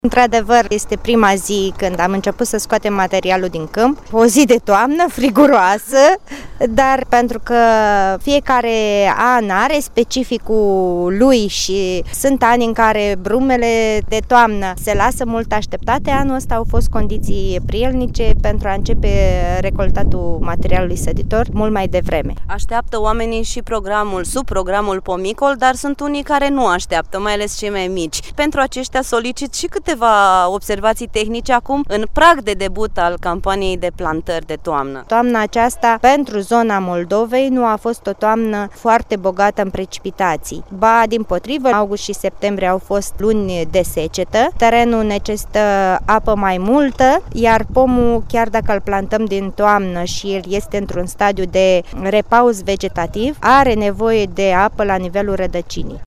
Într-adevăr, este prima zi când am început să scoatem materialul din câmp, o zi de toamnă, friguroasă, dar pentru că fiecare an are specificul lui și sunt ani în care brumele de toamnă se lasă mult așteptate, anul ăsta au fost condiții prielnice pentru a începe recoltatul materialului săditor mult mai devreme. Așteaptă oamenii și subprogramul Pomicol, dar sunt unii care nu așteaptă, mai ales cei mai mici. Pentru aceștia solicit și câteva observații tehnice acum în prag de debut al campaniei de plantări de toamnă. Toamna aceasta pentru zona Moldovei nu a fost o toamnă foarte bogată în precipitații. Ba, dimpotrivă, august și septembrie au fost luni de secetă, terenul necesită apă mai multă, iar pomul, chiar dacă îl plantăm din toamnă și el este într-un stadiu de repaus vegetativ, are nevoie de apă la nivelul rădăcinii.